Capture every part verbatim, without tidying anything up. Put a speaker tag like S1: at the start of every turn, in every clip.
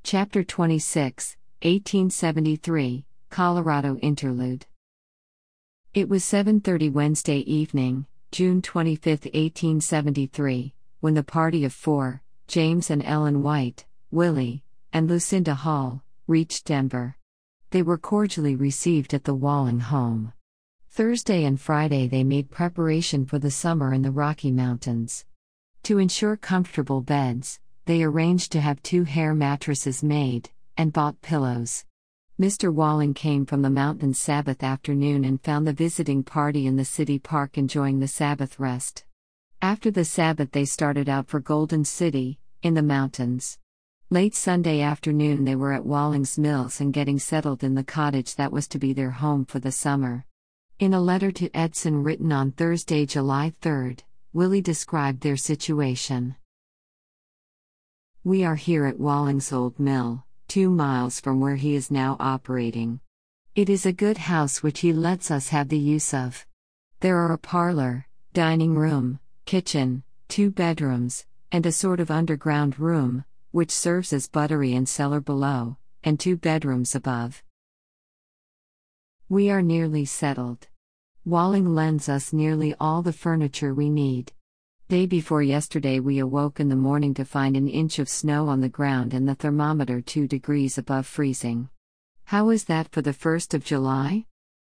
S1: Chapter twenty-six, eighteen seventy-three, Colorado Interlude. It was seven thirty Wednesday evening, June twenty-fifth, eighteen seventy-three, when the party of four, James and Ellen White, Willie, and Lucinda Hall, reached Denver. They were cordially received at the Walling home. Thursday and Friday they made preparation for the summer in the Rocky Mountains. To ensure comfortable beds, they arranged to have two hair mattresses made, and bought pillows. Mister Walling came from the mountains Sabbath afternoon and found the visiting party in the city park enjoying the Sabbath rest. After the Sabbath they started out for Golden City, in the mountains. Late Sunday afternoon they were at Walling's Mills and getting settled in the cottage that was to be their home for the summer. In a letter to Edson written on Thursday, July third, Willie described their situation. "We are here at Walling's old mill, two miles from where he is now operating. It is a good house which he lets us have the use of. There are a parlor, dining room, kitchen, two bedrooms, and a sort of underground room, which serves as buttery and cellar below, and two bedrooms above. We are nearly settled. Walling lends us nearly all the furniture we need. Day before yesterday we awoke in the morning to find an inch of snow on the ground and the thermometer two degrees above freezing. How is that for the first of July?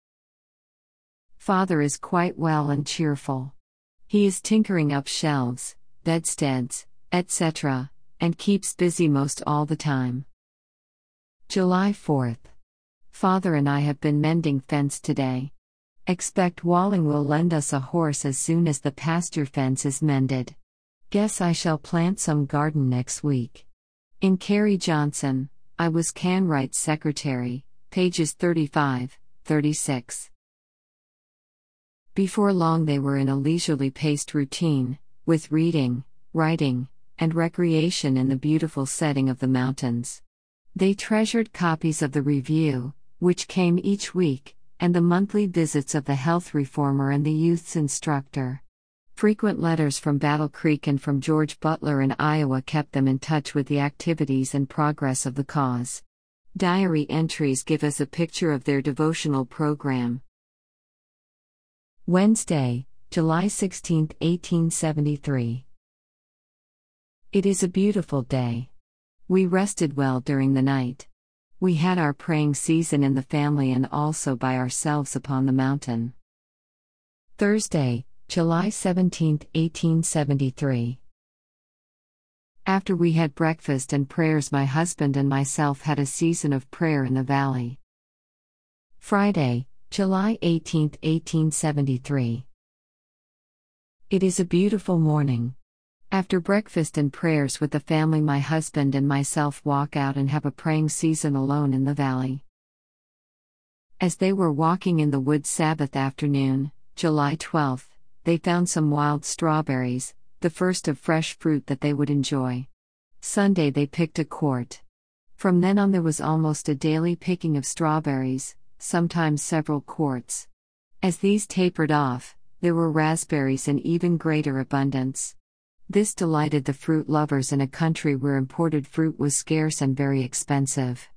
S1: Father is quite well and cheerful. He is tinkering up shelves, bedsteads, et cetera, and keeps busy most all the time. July fourth. Father and I have been mending fence today. Expect Walling will lend us a horse as soon as the pasture fence is mended. Guess I shall plant some garden next week. In Carrie Johnson, I was Canwright's secretary, pages thirty-five, thirty-six. Before long they were in a leisurely paced routine, with reading, writing, and recreation in the beautiful setting of the mountains. They treasured copies of the Review, which came each week, and the monthly visits of the health reformer and the youth's instructor. Frequent letters from Battle Creek and from George Butler in Iowa kept them in touch with the activities and progress of the cause. Diary entries give us a picture of their devotional program. Wednesday, July sixteenth, eighteen seventy-three. It is a beautiful day. We rested well during the night. We had our praying season in the family and also by ourselves upon the mountain. Thursday, July seventeenth, eighteen seventy-three. After we had breakfast and prayers, my husband and myself had a season of prayer in the valley. Friday, July eighteenth, eighteen seventy-three. It is a beautiful morning. After breakfast and prayers with the family, my husband and myself walk out and have a praying season alone in the valley. As they were walking in the woods Sabbath afternoon, July twelfth, they found some wild strawberries, the first of fresh fruit that they would enjoy. Sunday they picked a quart. From then on there was almost a daily picking of strawberries, sometimes several quarts. As these tapered off, there were raspberries in even greater abundance. This delighted the fruit lovers in a country where imported fruit was scarce and very expensive.